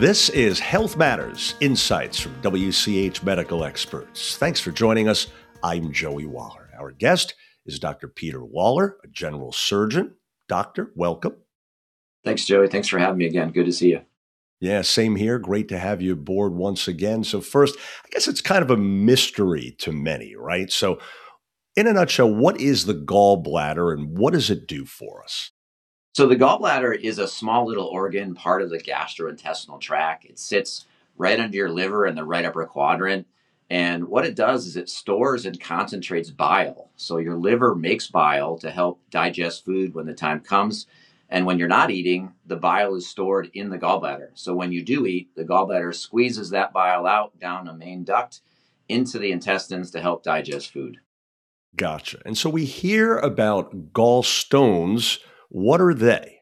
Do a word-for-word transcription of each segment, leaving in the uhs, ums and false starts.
This is Health Matters, insights from W C H medical experts. Thanks for joining us. I'm Joey Waller. Our guest is Doctor Peter Waller, a general surgeon. Doctor, welcome. Thanks, Joey. Thanks for having me again. Good to see you. Yeah, same here. Great to have you aboard once again. So first, I guess it's kind of a mystery to many, right? So in a nutshell, what is the gallbladder and what does it do for us? So the gallbladder is a small little organ, part of the gastrointestinal tract. It sits right under your liver in the right upper quadrant. And what it does is it stores and concentrates bile. So your liver makes bile to help digest food when the time comes. And when you're not eating, the bile is stored in the gallbladder. So when you do eat, the gallbladder squeezes that bile out down a main duct into the intestines to help digest food. Gotcha. And so we hear about gallstones. What are they?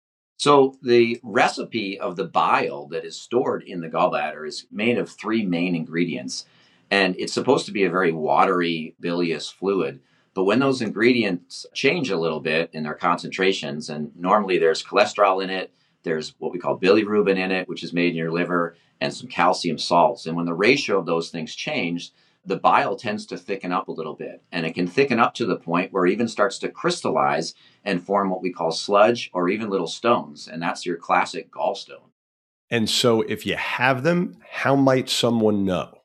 So the recipe of the bile that is stored in the gallbladder is made of three main ingredients. And it's supposed to be a very watery, bilious fluid. But when those ingredients change a little bit in their concentrations, and normally there's cholesterol in it, there's what we call bilirubin in it, which is made in your liver, and some calcium salts. And when the ratio of those things change, the bile tends to thicken up a little bit. And it can thicken up to the point where it even starts to crystallize and form what we call sludge or even little stones. And that's your classic gallstone. And so if you have them, how might someone know?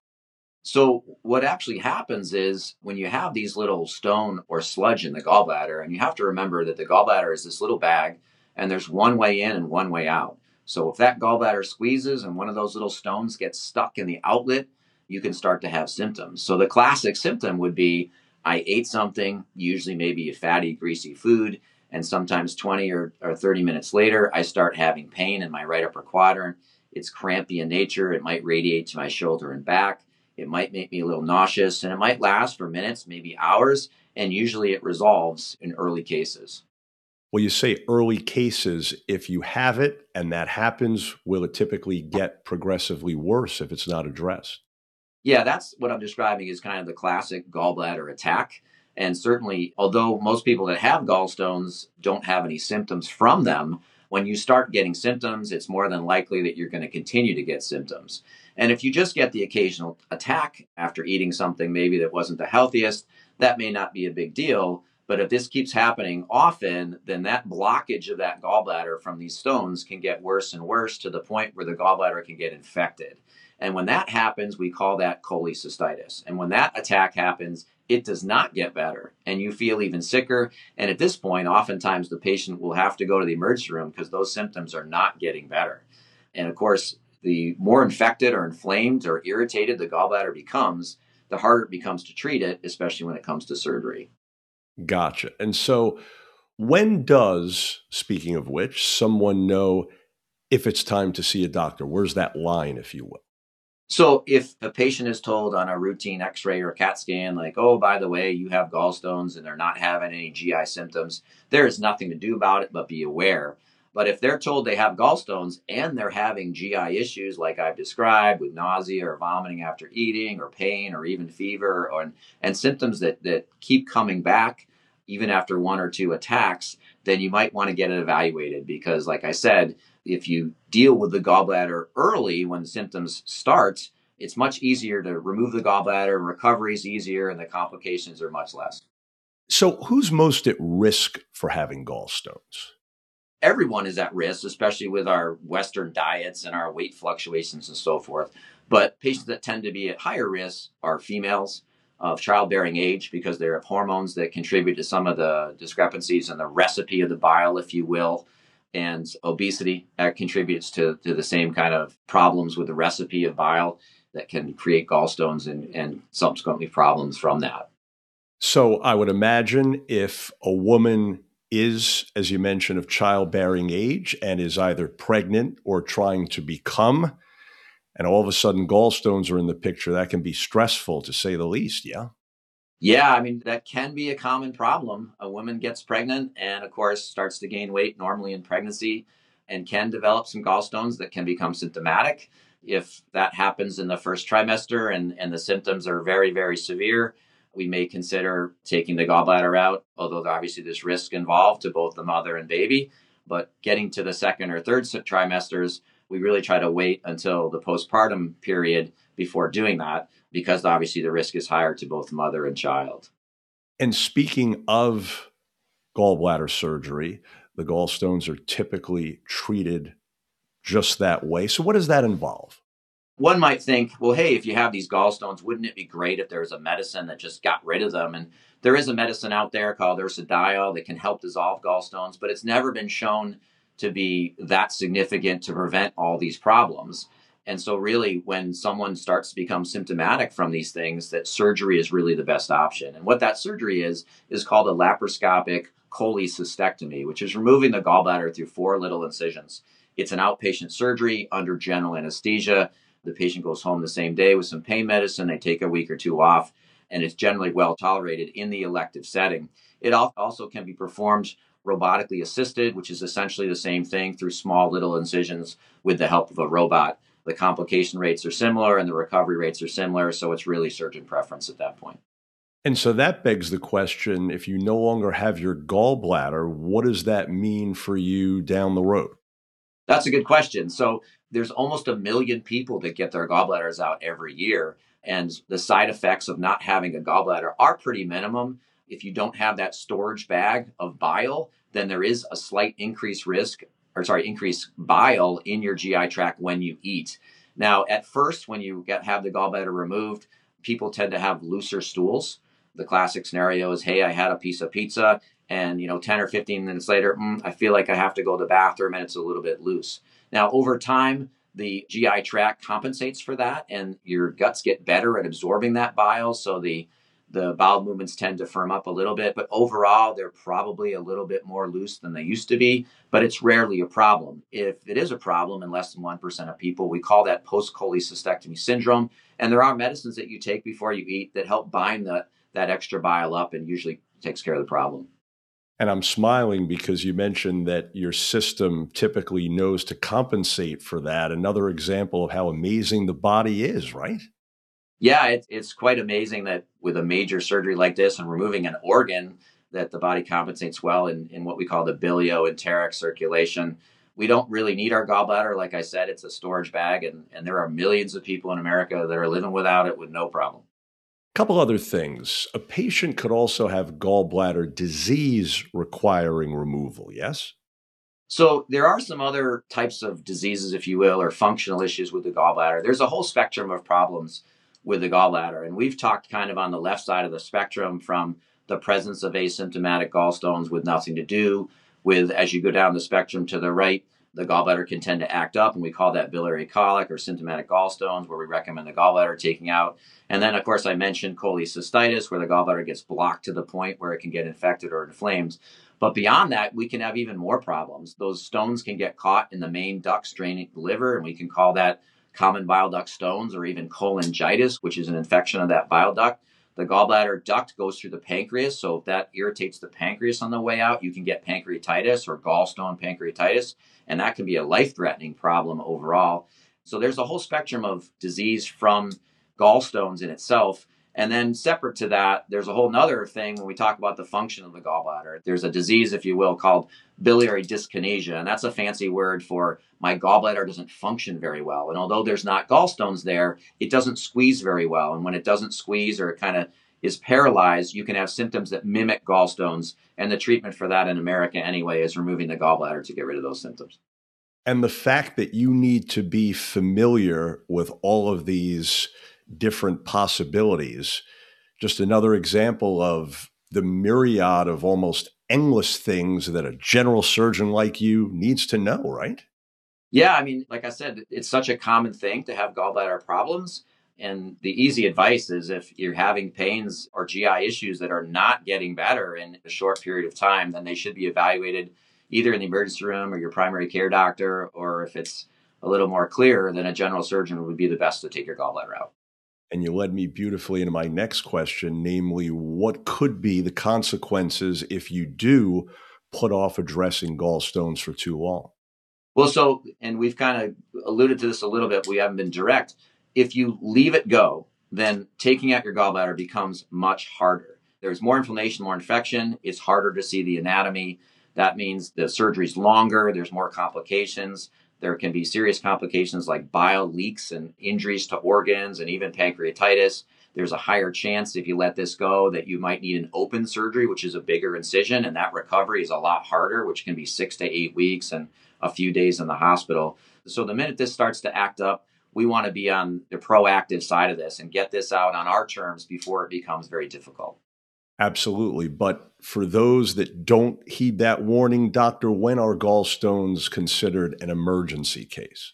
So what actually happens is when you have these little stone or sludge in the gallbladder, and you have to remember that the gallbladder is this little bag and there's one way in and one way out. So if that gallbladder squeezes and one of those little stones gets stuck in the outlet, you can start to have symptoms. So the classic symptom would be I ate something, usually maybe a fatty, greasy food, and sometimes twenty or, or thirty minutes later, I start having pain in my right upper quadrant. It's crampy in nature. It might radiate to my shoulder and back. It might make me a little nauseous, and it might last for minutes, maybe hours, and usually it resolves in early cases. Well, you say early cases. If you have it and that happens, will it typically get progressively worse if it's not addressed? Yeah, that's what I'm describing is kind of the classic gallbladder attack. And certainly, although most people that have gallstones don't have any symptoms from them, when you start getting symptoms, it's more than likely that you're going to continue to get symptoms. And if you just get the occasional attack after eating something maybe that wasn't the healthiest, that may not be a big deal. But if this keeps happening often, then that blockage of that gallbladder from these stones can get worse and worse to the point where the gallbladder can get infected. And when that happens, we call that cholecystitis. And when that attack happens, it does not get better and you feel even sicker. And at this point, oftentimes the patient will have to go to the emergency room because those symptoms are not getting better. And of course, the more infected or inflamed or irritated the gallbladder becomes, the harder it becomes to treat it, especially when it comes to surgery. Gotcha. And so when does, speaking of which, someone know if it's time to see a doctor? Where's that line, if you will? So if a patient is told on a routine x-ray or CAT scan, like, oh, by the way, you have gallstones and they're not having any G I symptoms, there is nothing to do about it but be aware. But if they're told they have gallstones and they're having G I issues like I've described with nausea or vomiting after eating or pain or even fever or, and symptoms that, that keep coming back even after one or two attacks, then you might want to get it evaluated because, like I said, if you deal with the gallbladder early when the symptoms start, it's much easier to remove the gallbladder, recovery is easier, and the complications are much less. So who's most at risk for having gallstones? Everyone is at risk, especially with our Western diets and our weight fluctuations and so forth. But patients that tend to be at higher risk are females of childbearing age because they have hormones that contribute to some of the discrepancies in the recipe of the bile, if you will. And obesity that contributes to, to the same kind of problems with the recipe of bile that can create gallstones and, and subsequently problems from that. So I would imagine if a woman is, as you mentioned, of childbearing age and is either pregnant or trying to become, and all of a sudden gallstones are in the picture, that can be stressful to say the least, yeah? Yeah, I mean, that can be a common problem. A woman gets pregnant and, of course, starts to gain weight normally in pregnancy and can develop some gallstones that can become symptomatic. If that happens in the first trimester and, and the symptoms are very, very severe, we may consider taking the gallbladder out, although obviously there's risk involved to both the mother and baby. But getting to the second or third trimesters, We really try to wait until the postpartum period before doing that, because obviously the risk is higher to both mother and child. And speaking of gallbladder surgery, the gallstones are typically treated just that way. So what does that involve? One might think, well, hey, if you have these gallstones, wouldn't it be great if there was a medicine that just got rid of them? And there is a medicine out there called ursodiol that can help dissolve gallstones, but it's never been shown to be that significant to prevent all these problems. And so really, when someone starts to become symptomatic from these things, that surgery is really the best option. And what that surgery is, is called a laparoscopic cholecystectomy, which is removing the gallbladder through four little incisions. It's an outpatient surgery under general anesthesia. The patient goes home the same day with some pain medicine. They take a week or two off, and it's generally well tolerated in the elective setting. It also can be performed robotically assisted, which is essentially the same thing, through small little incisions with the help of a robot. The complication rates are similar and the recovery rates are similar, so it's really surgeon preference at that point. And so that begs the question, if you no longer have your gallbladder, what does that mean for you down the road? That's a good question. So there's almost a million people that get their gallbladders out every year. And the side effects of not having a gallbladder are pretty minimum. If you don't have that storage bag of bile, then there is a slight increased risk, or sorry, increased bile in your G I tract when you eat. Now, at first, when you get have the gallbladder removed, people tend to have looser stools. The classic scenario is, hey, I had a piece of pizza, and you know, ten or fifteen minutes later, mm, I feel like I have to go to the bathroom, and it's a little bit loose. Now, over time, the G I tract compensates for that, and your guts get better at absorbing that bile, so the the bowel movements tend to firm up a little bit. But overall, they're probably a little bit more loose than they used to be, but it's rarely a problem. If it is a problem in less than one percent of people, we call that post-cholecystectomy syndrome, and there are medicines that you take before you eat that help bind the, that extra bile up and usually takes care of the problem. And I'm smiling because you mentioned that your system typically knows to compensate for that. Another example of how amazing the body is, right? Yeah, it, it's quite amazing that with a major surgery like this and removing an organ, that the body compensates well in, in what we call the bilioenteric circulation. We don't really need our gallbladder. Like I said, it's a storage bag, and, and there are millions of people in America that are living without it with no problem. Couple other things. A patient could also have gallbladder disease requiring removal, yes? So there are some other types of diseases, if you will, or functional issues with the gallbladder. There's a whole spectrum of problems with the gallbladder. And we've talked kind of on the left side of the spectrum, from the presence of asymptomatic gallstones with nothing to do, with, as you go down the spectrum to the right, the gallbladder can tend to act up, and we call that biliary colic or symptomatic gallstones, where we recommend the gallbladder taking out. And then, of course, I mentioned cholecystitis, where the gallbladder gets blocked to the point where it can get infected or inflamed. But beyond that, we can have even more problems. Those stones can get caught in the main ducts draining the liver, and we can call that common bile duct stones, or even cholangitis, which is an infection of that bile duct. The gallbladder duct goes through the pancreas, so if that irritates the pancreas on the way out, you can get pancreatitis or gallstone pancreatitis, and that can be a life-threatening problem overall. So there's a whole spectrum of disease from gallstones in itself. And then separate to that, there's a whole nother thing when we talk about the function of the gallbladder. There's a disease, if you will, called biliary dyskinesia, and that's a fancy word for my gallbladder doesn't function very well. And although there's not gallstones there, it doesn't squeeze very well. And when it doesn't squeeze, or it kind of is paralyzed, you can have symptoms that mimic gallstones. And the treatment for that in America anyway is removing the gallbladder to get rid of those symptoms. And the fact that you need to be familiar with all of these different possibilities, just another example of the myriad of almost endless things that a general surgeon like you needs to know, right? Yeah, I mean, like I said, it's such a common thing to have gallbladder problems. And the easy advice is, if you're having pains or G I issues that are not getting better in a short period of time, then they should be evaluated either in the emergency room or your primary care doctor, or if it's a little more clear, then a general surgeon would be the best to take your gallbladder out. And you led me beautifully into my next question, namely, what could be the consequences if you do put off addressing gallstones for too long? Well, so, and we've kind of alluded to this a little bit, we haven't been direct. If you leave it go, then taking out your gallbladder becomes much harder. There's more inflammation, more infection. It's harder to see the anatomy. That means the surgery's longer. There's more complications. There can be serious complications like bile leaks and injuries to organs and even pancreatitis. There's a higher chance if you let this go that you might need an open surgery, which is a bigger incision, and that recovery is a lot harder, which can be six to eight weeks and a few days in the hospital. So the minute this starts to act up, we want to be on the proactive side of this and get this out on our terms before it becomes very difficult. Absolutely. But for those that don't heed that warning, doctor, when are gallstones considered an emergency case?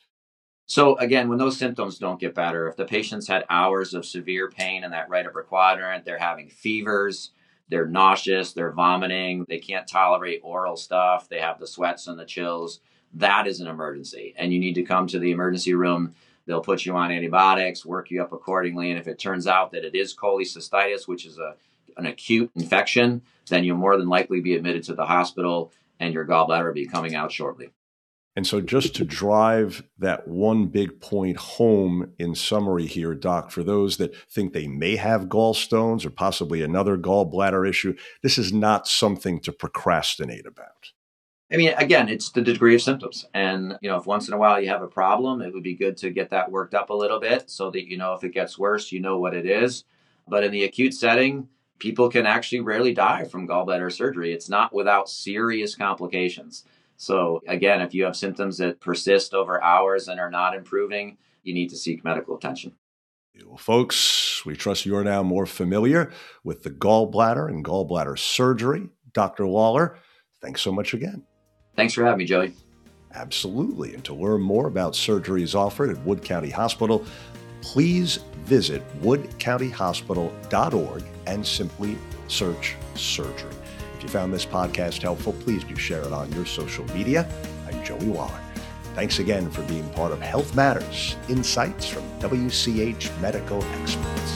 So again, when those symptoms don't get better, if the patient's had hours of severe pain in that right upper quadrant, they're having fevers, they're nauseous, they're vomiting, they can't tolerate oral stuff, they have the sweats and the chills, that is an emergency. And you need to come to the emergency room. They'll put you on antibiotics, work you up accordingly. And if it turns out that it is cholecystitis, which is a, an acute infection, then you'll more than likely be admitted to the hospital and your gallbladder will be coming out shortly. And so just to drive that one big point home in summary here, Doc, for those that think they may have gallstones or possibly another gallbladder issue, this is not something to procrastinate about. I mean, again, it's the degree of symptoms. And, you know, if once in a while you have a problem, it would be good to get that worked up a little bit so that, you know, if it gets worse, you know what it is. But in the acute setting, people can actually rarely die from gallbladder surgery. It's not without serious complications. So again, if you have symptoms that persist over hours and are not improving, you need to seek medical attention. Well, folks, we trust you're now more familiar with the gallbladder and gallbladder surgery. Doctor Lawler, thanks so much again. Thanks for having me, Joey. Absolutely. And to learn more about surgeries offered at Wood County Hospital, please visit wood county hospital dot org and simply search surgery. If you found this podcast helpful, please do share it on your social media. I'm Joey Waller. Thanks again for being part of Health Matters, insights from W C H medical experts.